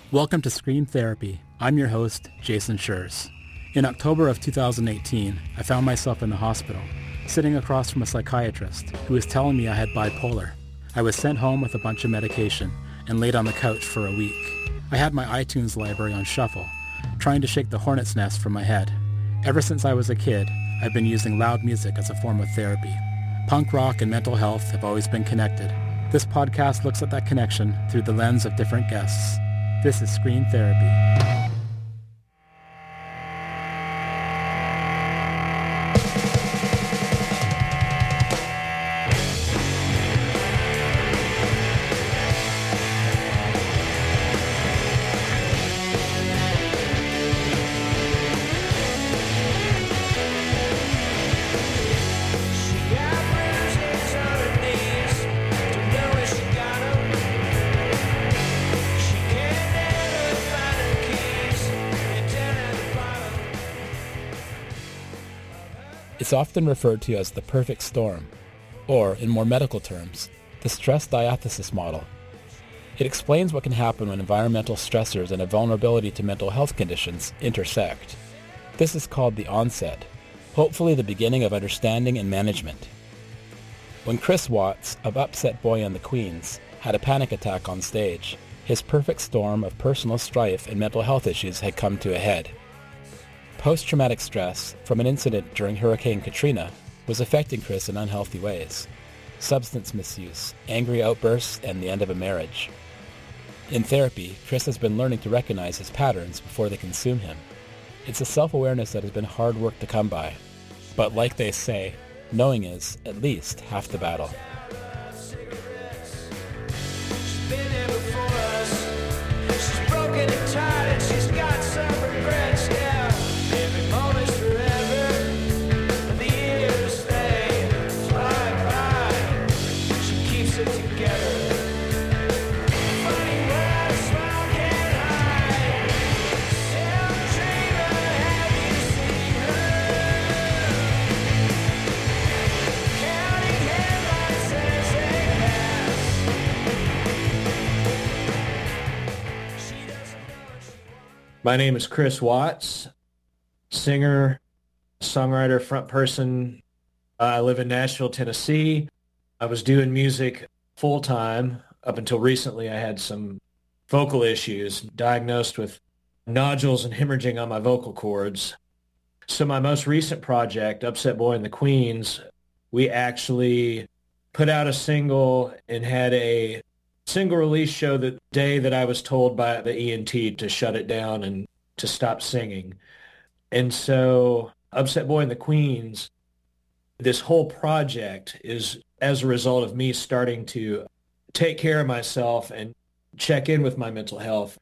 Welcome to Screen Therapy. I'm your host, Jason Schurz. In October of 2018, I found myself in the hospital, sitting across from a psychiatrist who was telling me I had bipolar. I was sent home with a bunch of medication and laid on the couch for a week. I had my iTunes library on shuffle, trying to shake the hornet's nest from my head. Ever since I was a kid, I've been using loud music as a form of therapy. Punk rock and mental health have always been connected. This podcast looks at that connection through the lens of different guests. This is Screen Therapy. It's often referred to as the perfect storm, or, in more medical terms, the stress diathesis model. It explains what can happen when environmental stressors and a vulnerability to mental health conditions intersect. This is called the onset, hopefully the beginning of understanding and management. When Chris Watts of Upset Boy and the Queens had a panic attack on stage, his perfect storm of personal strife and mental health issues had come to a head. Post-traumatic stress from an incident during Hurricane Katrina was affecting Chris in unhealthy ways. Substance misuse, angry outbursts, and the end of a marriage. In therapy, Chris has been learning to recognize his patterns before they consume him. It's a self-awareness that has been hard work to come by. But like they say, knowing is, at least, half the battle. My name is Chris Watts, singer, songwriter, front person. I live in Nashville, Tennessee. I was doing music full-time up until recently. I had some vocal issues, diagnosed with nodules and hemorrhaging on my vocal cords. So my most recent project, Upset Boy and the Queens, we actually put out a single and had a single release show the day that I was told by the ENT to shut it down and to stop singing. And so Upset Boy and the Queens, this whole project is as a result of me starting to take care of myself and check in with my mental health.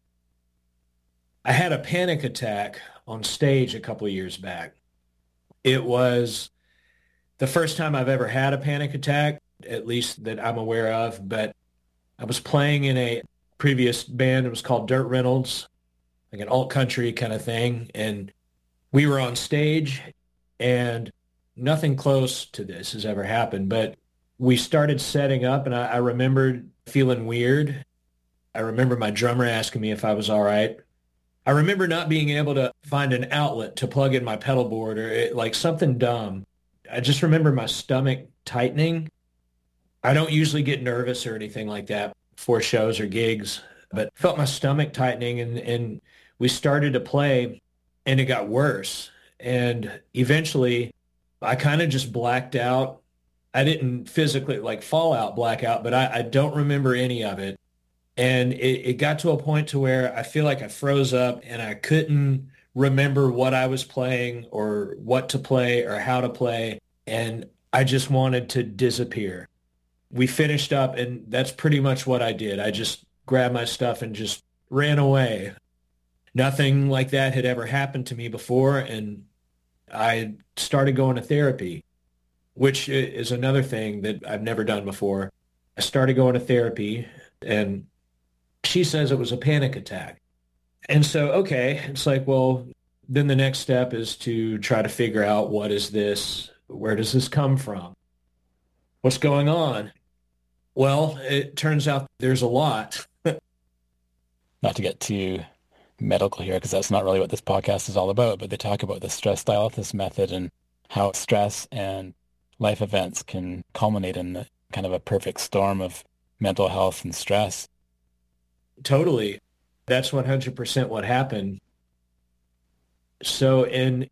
I had a panic attack on stage a couple of years back. It was the first time I've ever had a panic attack, at least that I'm aware of, but I was playing in a previous band. It was called Dirt Reynolds, like an alt country kind of thing. And we were on stage, and nothing close to this has ever happened. But we started setting up, and I remembered feeling weird. I remember my drummer asking me if I was all right. I remember not being able to find an outlet to plug in my pedal board or like something dumb. I just remember my stomach tightening. I don't usually get nervous or anything like that before shows or gigs, but felt my stomach tightening, and we started to play, and it got worse. And eventually I kind of just blacked out. I didn't physically like fall out, blackout, but I don't remember any of it. And it got to a point to where I feel like I froze up and I couldn't remember what I was playing or what to play or how to play. And I just wanted to disappear. We finished up, and that's pretty much what I did. I just grabbed my stuff and just ran away. Nothing like that had ever happened to me before, and I started going to therapy, which is another thing that I've never done before. I started going to therapy, and she says it was a panic attack. And so, okay, it's like, well, then the next step is to try to figure out, what is this? Where does this come from? What's going on? Well, it turns out there's a lot. not to get too medical here, because that's not really what this podcast is all about, but they talk about the stress dialysis method and how stress and life events can culminate in kind of a perfect storm of mental health and stress. Totally. That's 100% what happened. So in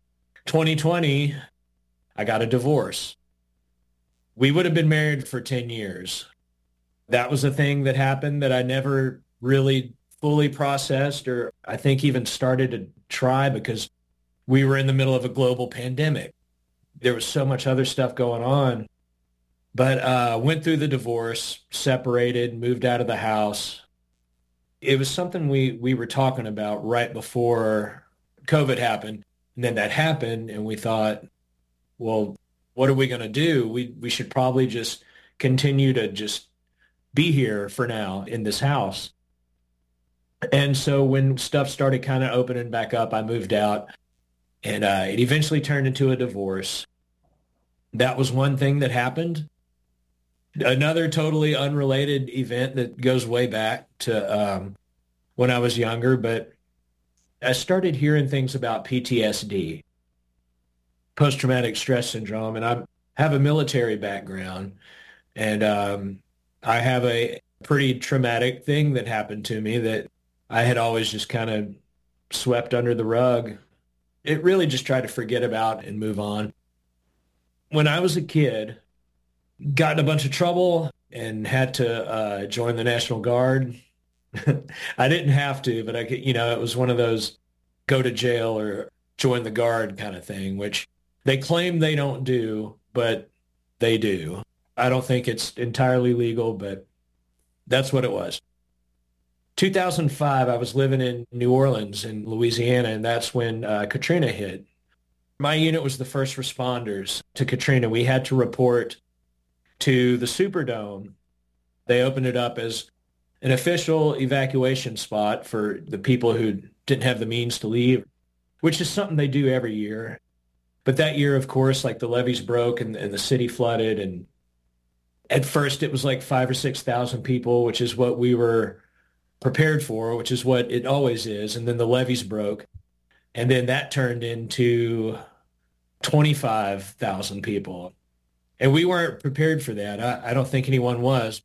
2020, I got a divorce. We would have been married for 10 years. That was a thing that happened that I never really fully processed, or I think even started to try, because we were in the middle of a global pandemic. There was so much other stuff going on. But went through the divorce, separated, moved out of the house. It was something we were talking about right before COVID happened. And then that happened, and we thought, well, what are we going to do? We should probably just continue to just be here for now in this house. And so when stuff started kind of opening back up, I moved out, and it eventually turned into a divorce. That was one thing that happened. Another totally unrelated event that goes way back to when I was younger, but I started hearing things about PTSD, post-traumatic stress syndrome, and I have a military background, and I have a pretty traumatic thing that happened to me that I had always just kind of swept under the rug. It really just tried to forget about and move on. When I was a kid, got in a bunch of trouble and had to join the National Guard. I didn't have to, but I could, it was one of those go to jail or join the Guard kind of thing, which they claim they don't do, but they do. I don't think it's entirely legal, but that's what it was. 2005, I was living in New Orleans in Louisiana, and that's when Katrina hit. My unit was the first responders to Katrina. We had to report to the Superdome. They opened it up as an official evacuation spot for the people who didn't have the means to leave, which is something they do every year. But that year, of course, like the levees broke and the city flooded. And at first it was like 5,000 or 6,000 people, which is what we were prepared for, which is what it always is. And then the levees broke. And then that turned into 25,000 people. And we weren't prepared for that. I don't think anyone was.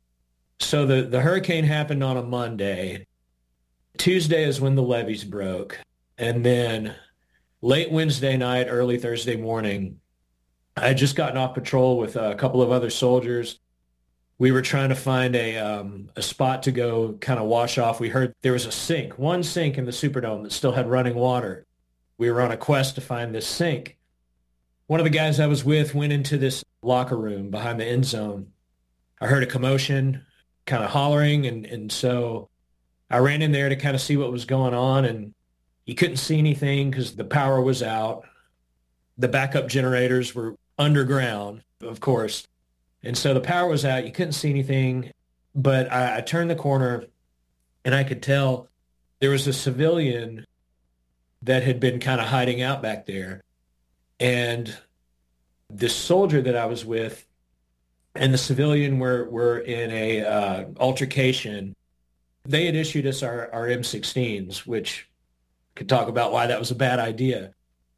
So the hurricane happened on a Monday. Tuesday is when the levees broke. And then late Wednesday night, early Thursday morning, I had just gotten off patrol with a couple of other soldiers. We were trying to find a spot to go kind of wash off. We heard there was one sink in the Superdome that still had running water. We were on a quest to find this sink. One of the guys I was with went into this locker room behind the end zone. I heard a commotion, kind of hollering, and so I ran in there to kind of see what was going on, and you couldn't see anything because the power was out. The backup generators were underground, of course, and so the power was out. You couldn't see anything, but I turned the corner, and I could tell there was a civilian that had been kind of hiding out back there. And this soldier that I was with and the civilian were in a altercation. They had issued us our M16s, which could talk about why that was a bad idea.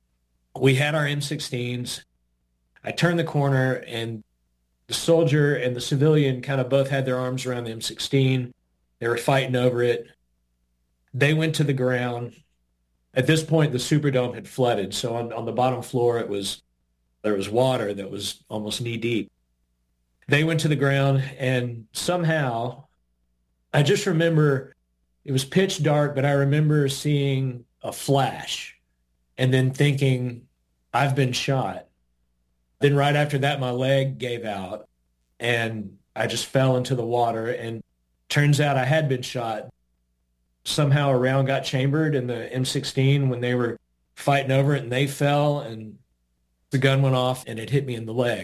We had our M16s. I turned the corner, and the soldier and the civilian kind of both had their arms around the M16. They were fighting over it. They went to the ground. At this point, the Superdome had flooded, so on the bottom floor there was water that was almost knee deep. They went to the ground, and somehow, I just remember it was pitch dark, but I remember seeing a flash and then thinking, I've been shot. Then right after that, my leg gave out, and I just fell into the water, and turns out I had been shot. Somehow a round got chambered in the M16 when they were fighting over it, and they fell, and the gun went off, and it hit me in the leg.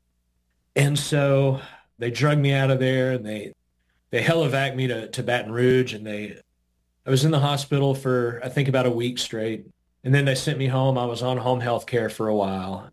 And so they drugged me out of there, and they helivac me to Baton Rouge, and I was in the hospital for, I think, about a week straight. And then they sent me home. I was on home health care for a while.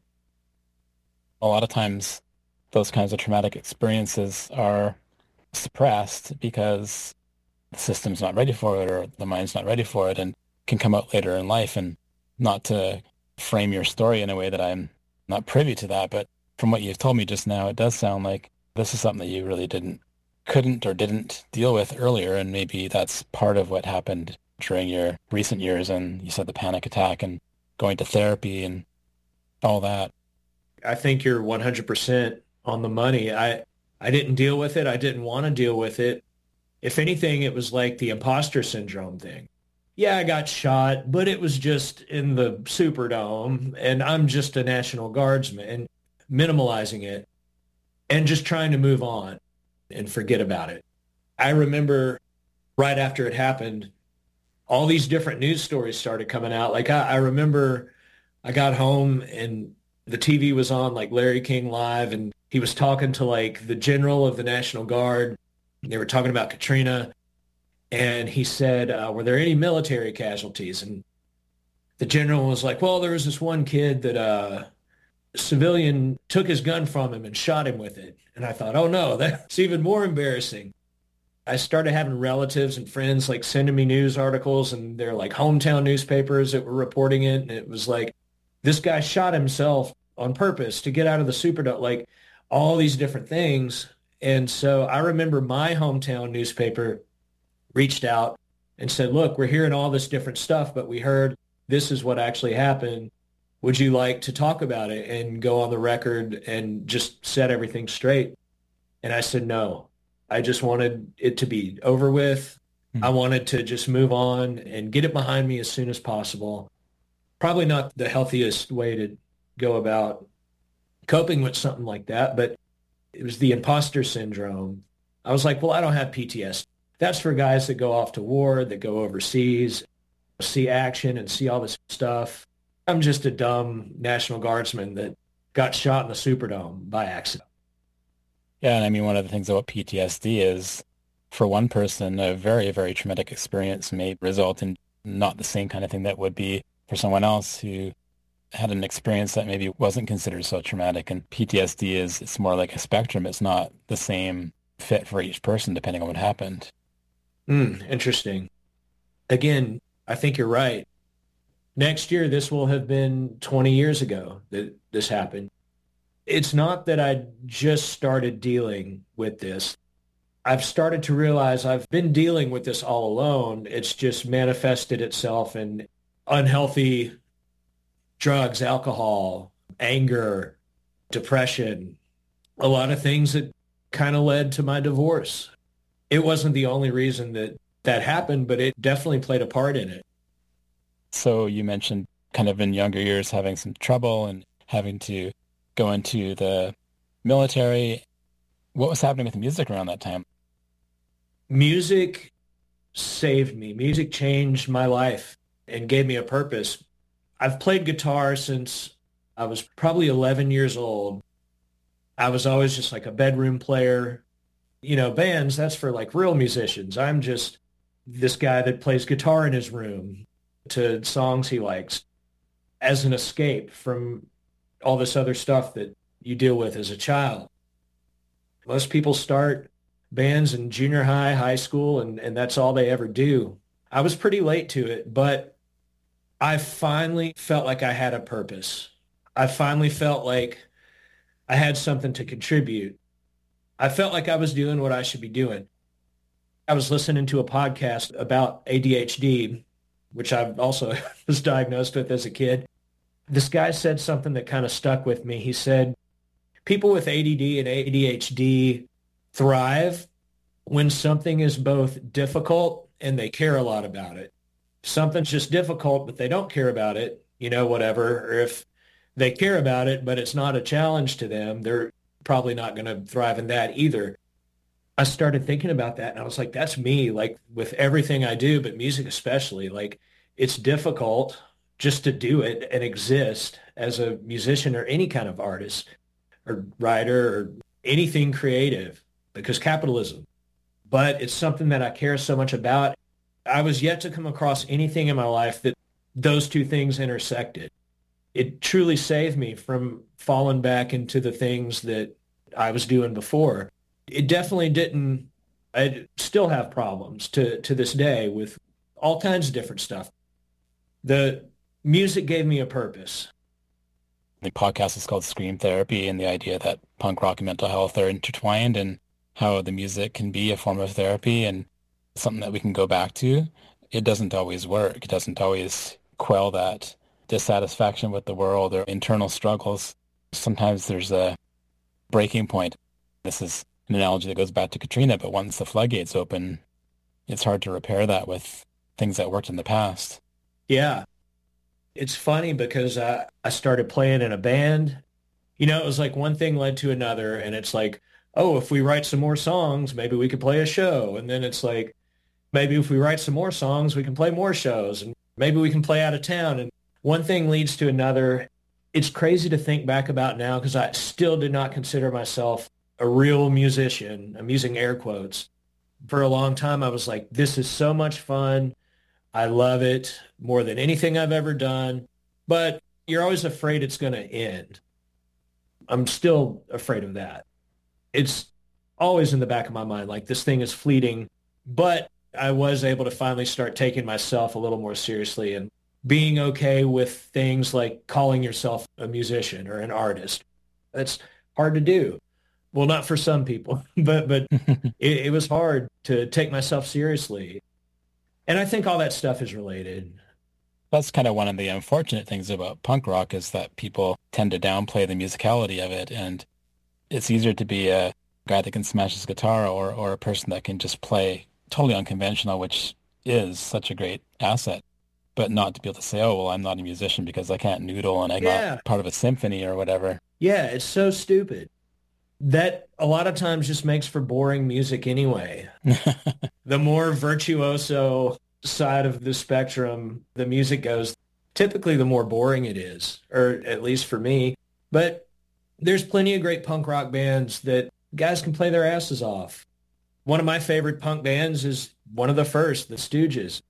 A lot of times those kinds of traumatic experiences are suppressed because the system's not ready for it or the mind's not ready for it and can come out later in life. And not to frame your story in a way that I'm not privy to that, but from what you've told me just now, it does sound like this is something that you really couldn't or didn't deal with earlier, and maybe that's part of what happened during your recent years, and you said the panic attack and going to therapy and all that. I think you're 100% on the money. I didn't deal with it. I didn't want to deal with it. If anything, it was like the imposter syndrome thing. Yeah, I got shot, but it was just in the Superdome, and I'm just a National Guardsman, and minimalizing it and just trying to move on and forget about it. I remember right after it happened, all these different news stories started coming out. Like I remember I got home and the TV was on like Larry King Live, and he was talking to like the general of the National Guard. They were talking about Katrina, and he said, were there any military casualties? And the general was like, well, there was this one kid that a civilian took his gun from him and shot him with it. And I thought, oh no, that's even more embarrassing. I started having relatives and friends like sending me news articles, and they're like hometown newspapers that were reporting it. And it was like, this guy shot himself on purpose to get out of the Superdome, like all these different things. And so I remember my hometown newspaper reached out and said, look, we're hearing all this different stuff, but we heard this is what actually happened. Would you like to talk about it and go on the record and just set everything straight? And I said, no, I just wanted it to be over with. I wanted to just move on and get it behind me as soon as possible. Probably not the healthiest way to go about coping with something like that, but it was the imposter syndrome. I was like, well, I don't have PTSD. That's for guys that go off to war, that go overseas, see action and see all this stuff. I'm just a dumb National Guardsman that got shot in the Superdome by accident. Yeah, and I mean, one of the things about PTSD is, for one person, a very, very traumatic experience may result in not the same kind of thing that would be for someone else who had an experience that maybe wasn't considered so traumatic. And PTSD it's more like a spectrum. It's not the same fit for each person depending on what happened. Interesting. Again, I think you're right. Next year, this will have been 20 years ago that this happened. It's not that I just started dealing with this. I've started to realize I've been dealing with this all alone. It's just manifested itself in unhealthy drugs, alcohol, anger, depression, a lot of things that kind of led to my divorce. It wasn't the only reason that happened, but it definitely played a part in it. So you mentioned kind of in younger years having some trouble and having to go into the military. What was happening with music around that time? Music saved me. Music changed my life and gave me a purpose. I've played guitar since I was probably 11 years old. I was always just like a bedroom player. You know, bands, that's for like real musicians. I'm just this guy that plays guitar in his room to songs he likes as an escape from all this other stuff that you deal with as a child. Most people start bands in junior high, high school, and that's all they ever do. I was pretty late to it, but I finally felt like I had a purpose. I finally felt like I had something to contribute. I felt like I was doing what I should be doing. I was listening to a podcast about ADHD, which I also was diagnosed with as a kid. This guy said something that kind of stuck with me. He said, people with ADD and ADHD thrive when something is both difficult and they care a lot about it. Something's just difficult, but they don't care about it, you know, whatever. Or if they care about it, but it's not a challenge to them, they're probably not going to thrive in that either. I started thinking about that, and I was like, that's me, like with everything I do, but music especially. Like, it's difficult just to do it and exist as a musician or any kind of artist or writer or anything creative because capitalism. But it's something that I care so much about. I was yet to come across anything in my life that those two things intersected. It truly saved me from falling back into the things that I was doing before. It definitely didn't I still have problems to this day with all kinds of different stuff. The music gave me a purpose. The podcast is called Scream Therapy, and the idea that punk rock and mental health are intertwined and how the music can be a form of therapy and something that we can go back to. It doesn't always work. It doesn't always quell that dissatisfaction with the world or internal struggles. Sometimes there's a breaking point. This is an analogy that goes back to Katrina, but once the floodgates open, it's hard to repair that with things that worked in the past. Yeah. It's funny because I started playing in a band. You know, it was like one thing led to another, and it's like, oh, if we write some more songs, maybe we could play a show. And then it's like, maybe if we write some more songs, we can play more shows, and maybe we can play out of town. And one thing leads to another. It's crazy to think back about now because I still did not consider myself a real musician. I'm using air quotes. For a long time, I was like, this is so much fun. I love it more than anything I've ever done, but you're always afraid it's going to end. I'm still afraid of that. It's always in the back of my mind, like this thing is fleeting, but I was able to finally start taking myself a little more seriously and being okay with things like calling yourself a musician or an artist. That's hard to do. Well, not for some people, but it was hard to take myself seriously. And I think all that stuff is related. That's kind of one of the unfortunate things about punk rock is that people tend to downplay the musicality of it. And it's easier to be a guy that can smash his guitar or a person that can just play totally unconventional, which is such a great asset. But not to be able to say, oh, well, I'm not a musician because I can't noodle and I'm not part of a symphony or whatever. Yeah, it's so stupid. That a lot of times just makes for boring music anyway. The more virtuoso side of the spectrum the music goes, typically the more boring it is, or at least for me. But there's plenty of great punk rock bands that guys can play their asses off. One of my favorite punk bands is one of the first, the Stooges.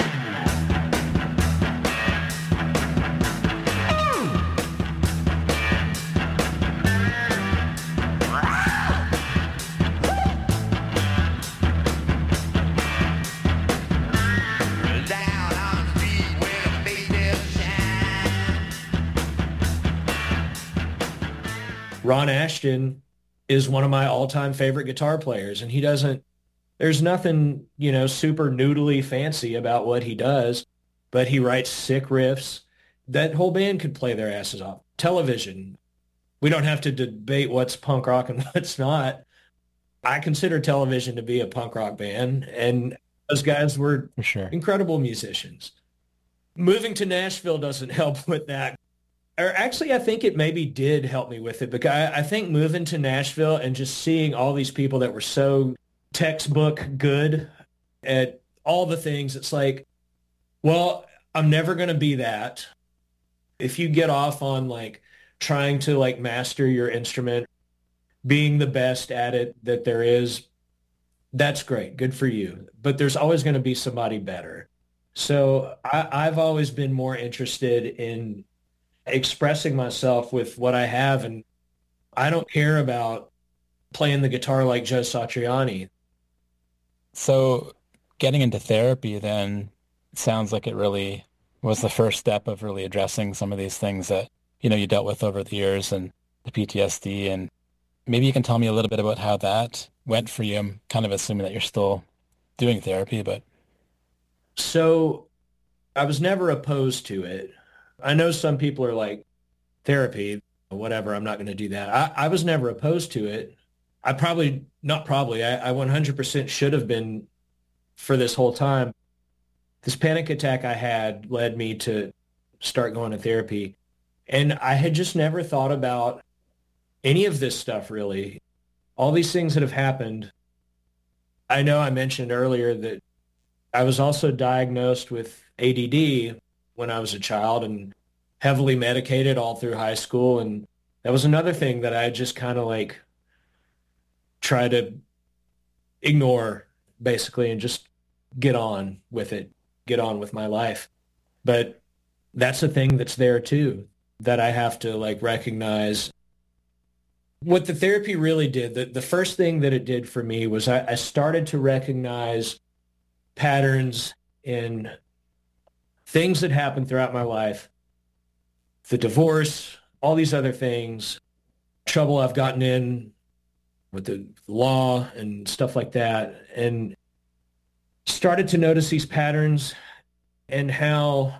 Ron Ashton is one of my all-time favorite guitar players, and there's nothing, super noodly fancy about what he does, but he writes sick riffs. That whole band could play their asses off. Television. We don't have to debate what's punk rock and what's not. I consider Television to be a punk rock band, and those guys were For sure. incredible musicians. Moving to Nashville doesn't help with that. Or actually, I think it maybe did help me with it because I think moving to Nashville and just seeing all these people that were so textbook good at all the things, it's like, well, I'm never going to be that. If you get off on like trying to like master your instrument, being the best at it that there is, that's great. Good for you. But there's always going to be somebody better. So I've always been more interested in expressing myself with what I have, and I don't care about playing the guitar like Joe Satriani. So getting into therapy then sounds like it really was the first step of really addressing some of these things that, you dealt with over the years and the PTSD. And maybe you can tell me a little bit about how that went for you. I'm kind of assuming that you're still doing therapy, but. So I was never opposed to it. I know some people are like, therapy, whatever, I'm not going to do that. I was never opposed to it. I 100% should have been for this whole time. This panic attack I had led me to start going to therapy. And I had just never thought about any of this stuff, really. All these things that have happened. I know I mentioned earlier that I was also diagnosed with ADD when I was a child and heavily medicated all through high school. And that was another thing that I just kind of like try to ignore basically and just get on with it, get on with my life. But that's a thing that's there too, that I have to like recognize. What the therapy really did, the first thing that it did for me was I started to recognize patterns in things that happened throughout my life, the divorce, all these other things, trouble I've gotten in with the law and stuff like that, and started to notice these patterns and how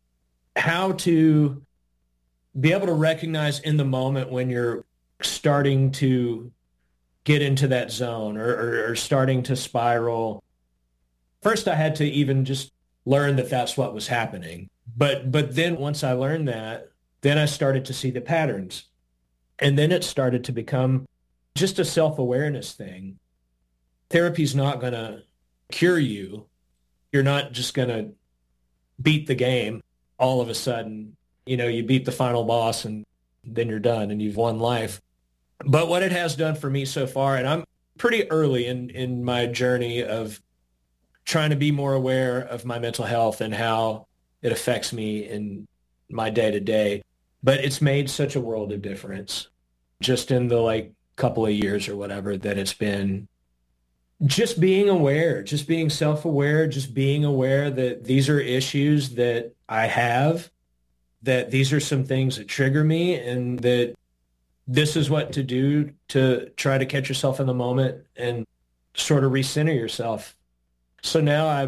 to be able to recognize in the moment when you're starting to get into that zone or starting to spiral. First, I had to even just learn that that's what was happening. But then once I learned that, then I started to see the patterns. And then it started to become just a self-awareness thing. Therapy's not going to cure you. You're not just going to beat the game all of a sudden. You know, you beat the final boss and then you're done and you've won life. But what it has done for me so far, and I'm pretty early in my journey of trying to be more aware of my mental health and how it affects me in my day-to-day, but it's made such a world of difference just in the couple of years or whatever that it's been. Just being aware, just being self-aware, just being aware that these are issues that I have, that these are some things that trigger me, and that this is what to do to try to catch yourself in the moment and sort of recenter yourself. So now I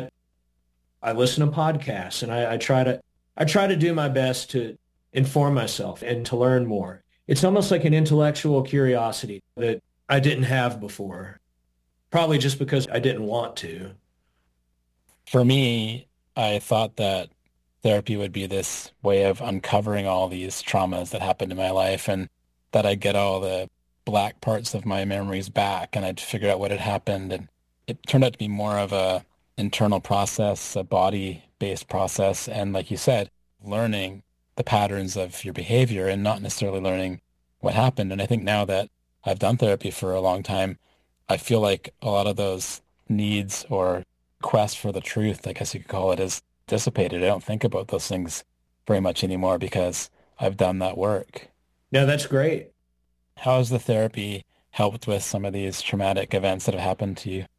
listen to podcasts, and I try to do my best to inform myself and to learn more. It's almost like an intellectual curiosity that I didn't have before, probably just because I didn't want to. For me, I thought that therapy would be this way of uncovering all these traumas that happened in my life, and that I'd get all the black parts of my memories back, and I'd figure out what had happened. And it turned out to be more of a internal process, a body-based process, and like you said, learning the patterns of your behavior and not necessarily learning what happened. And I think now that I've done therapy for a long time, I feel like a lot of those needs or quest for the truth, I guess you could call it, is dissipated. I don't think about those things very much anymore because I've done that work. No, that's great. How has the therapy helped with some of these traumatic events that have happened to you?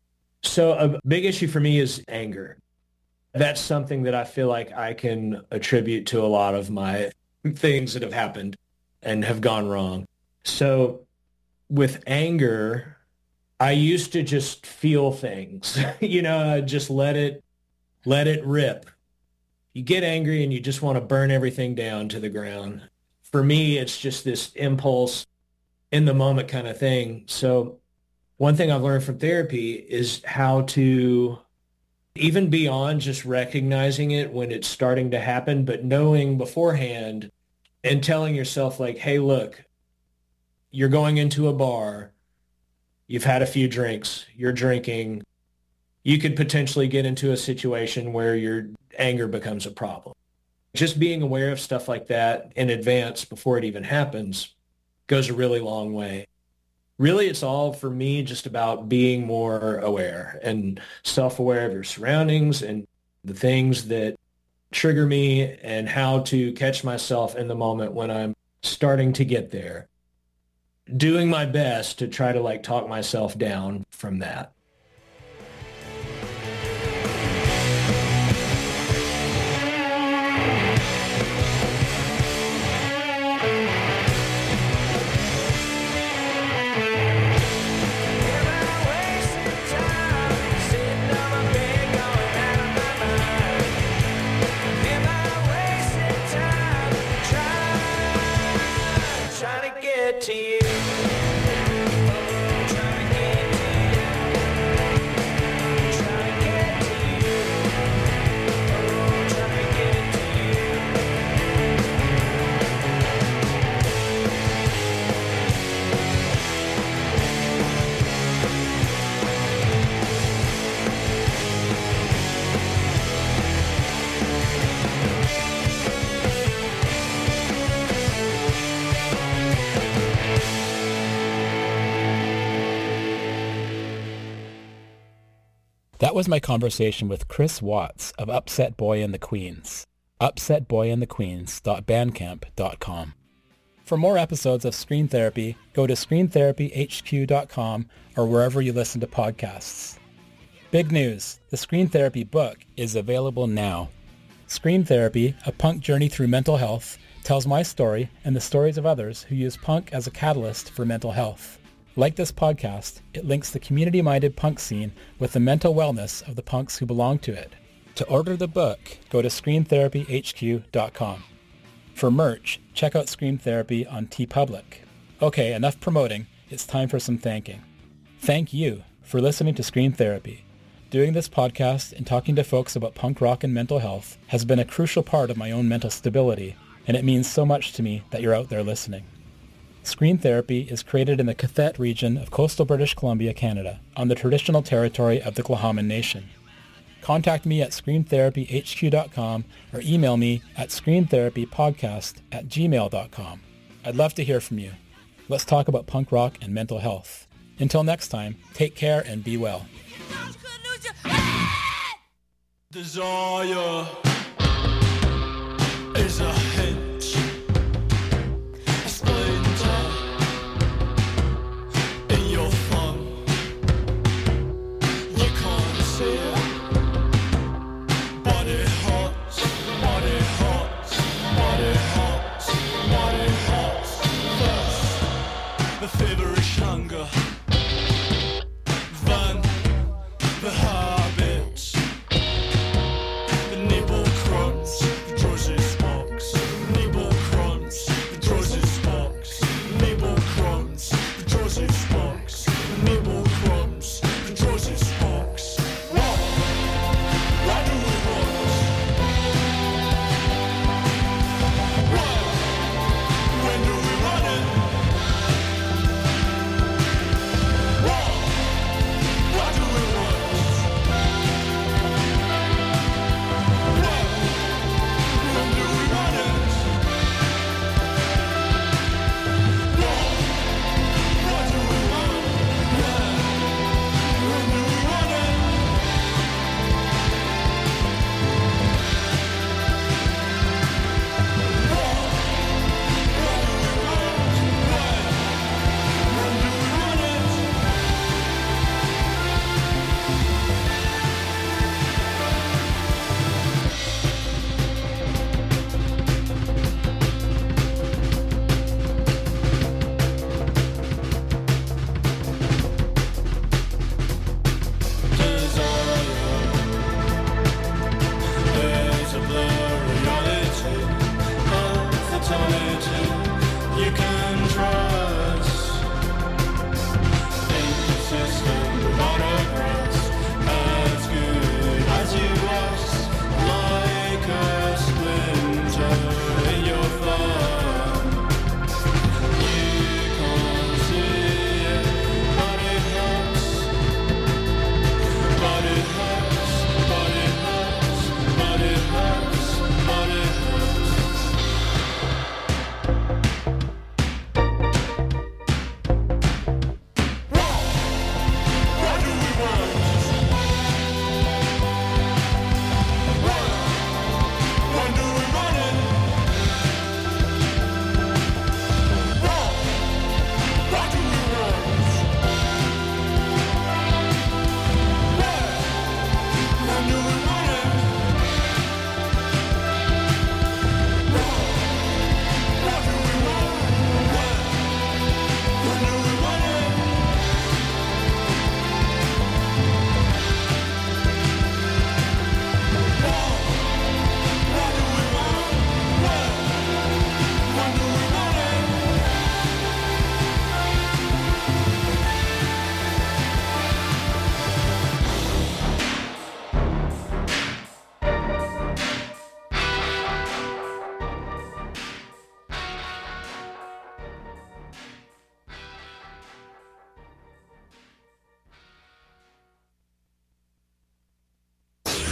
So a big issue for me is anger. That's something that I feel like I can attribute to a lot of my things that have happened and have gone wrong. So with anger, I used to just feel things, just let it rip. You get angry and you just want to burn everything down to the ground. For me, it's just this impulse in the moment kind of thing. So one thing I've learned from therapy is how to, even beyond just recognizing it when it's starting to happen, but knowing beforehand and telling yourself hey, look, you're going into a bar, you've had a few drinks, you're drinking, you could potentially get into a situation where your anger becomes a problem. Just being aware of stuff like that in advance before it even happens goes a really long way. Really, it's all for me just about being more aware and self-aware of your surroundings and the things that trigger me and how to catch myself in the moment when I'm starting to get there. Doing my best to try to talk myself down from that. To you. That was my conversation with Chris Watts of Upset Boy and the Queens. upsetboyandthequeens.bandcamp.com. For more episodes of Screen Therapy, go to screentherapyhq.com or wherever you listen to podcasts. Big news, the Screen Therapy book is available now. Screen Therapy, A Punk Journey Through Mental Health, tells my story and the stories of others who use punk as a catalyst for mental health. Like this podcast, it links the community-minded punk scene with the mental wellness of the punks who belong to it. To order the book, go to screentherapyhq.com. For merch, check out Screen Therapy on TeePublic. Okay, enough promoting. It's time for some thanking. Thank you for listening to Screen Therapy. Doing this podcast and talking to folks about punk rock and mental health has been a crucial part of my own mental stability, and it means so much to me that you're out there listening. Screen Therapy is created in the Cathet region of coastal British Columbia, Canada, on the traditional territory of the Tla'amin Nation. Contact me at screentherapyhq.com or email me at screentherapypodcast@gmail.com. I'd love to hear from you. Let's talk about punk rock and mental health. Until next time, take care and be well. Desire.